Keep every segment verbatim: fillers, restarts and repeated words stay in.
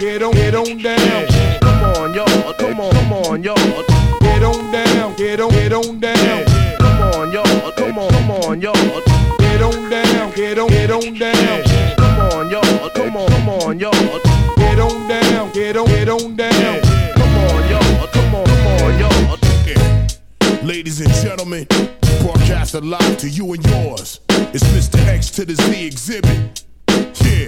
get on, get on down. Come on, y'all, come on, come on, y'all. Get on down, get on, get on down. Come on, y'all, come on, come on, y'all. Get on down, get on, get on down. Come on, y'all, come on, come on, y'all. Get on down, get on, get on down. Come on, y'all, come on, come on, y'all. Ladies and gentlemen, broadcast live to you and yours. It's Mister X to the Z exhibit. Yeah,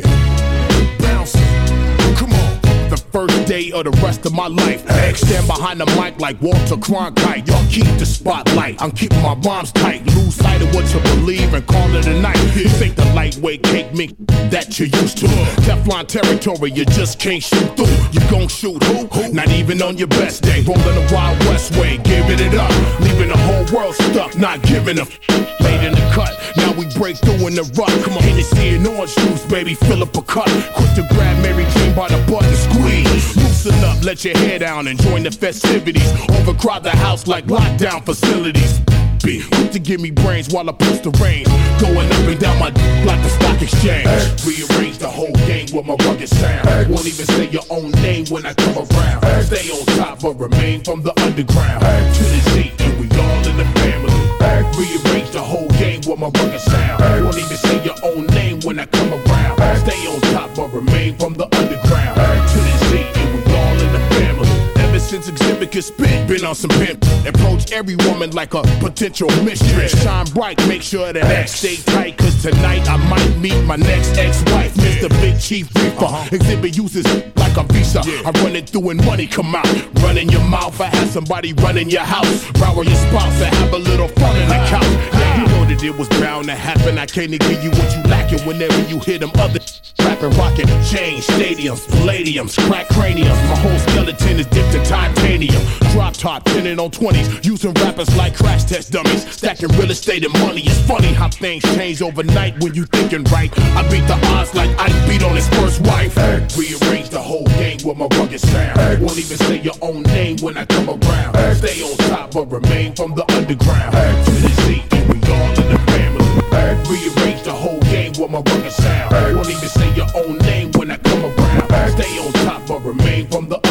bounce. Come on. The first day of the rest of my life. X stand behind the mic like Walter Cronkite. Y'all keep the spotlight. I'm keeping my rhymes tight. Lose sight of what you believe and call it a night. You think the lightweight cake mix that you used to. Teflon territory, you just can't shoot through. You gon' shoot who? Not even on your best day. Rolling the Wild West way, giving it up. Leaving the whole world stuck, not giving a f. Late in the cut, now we break through in the rut. Come on, Hennessy and orange juice, baby, fill up a cup. Quick to grab Mary Jane by the butt and squeeze. Loosen up, let your hair down and join the festivities. Overcrowd the house like lockdown facilities. Be quick to give me brains while I push the reins. Going up and down my d like the stock exchange. Rearrange the whole game with my rugged sound. Won't even say your own name when I come around. Stay on top but remain from the underground. To the Z and we all in the family. Rearrange the whole game with my rugged sound. Won't even say your own name when I come around. Stay on top but remain from the underground. To the Z and we all in the family. Ever since exhibit could spit, been on some pimp. Approach every woman like a potential mistress. Shine bright, make sure that X stay tight. Cause tonight I might meet my next ex-wife, Mister Big Chief Reaper. Exhibit uses like a visa. I run it through and money come out. Run in your mouth, I have somebody run in your house. Rower your spouse and have a little fun in the couch. Yeah, you know that it was bound to happen. I can't give you what you lacking whenever you hear them other rapping, rocking. Change stadiums, palladiums, crack craniums. My whole skeleton is dipped in titanium. Drop top, pinning on twenties. Using rappers like crash test dummies. Stacking real estate and money. It's funny how things change overnight when you thinking right. I beat the odds like I beat on his first wife. Rearrange the whole game with my rugged sound. Won't even say your own name when I come around. Stay on top but remain from the underground. To the Z and we all in the family. Rearrange the whole game with my rugged sound. Won't even say your own name when I come around. Stay on top but remain from the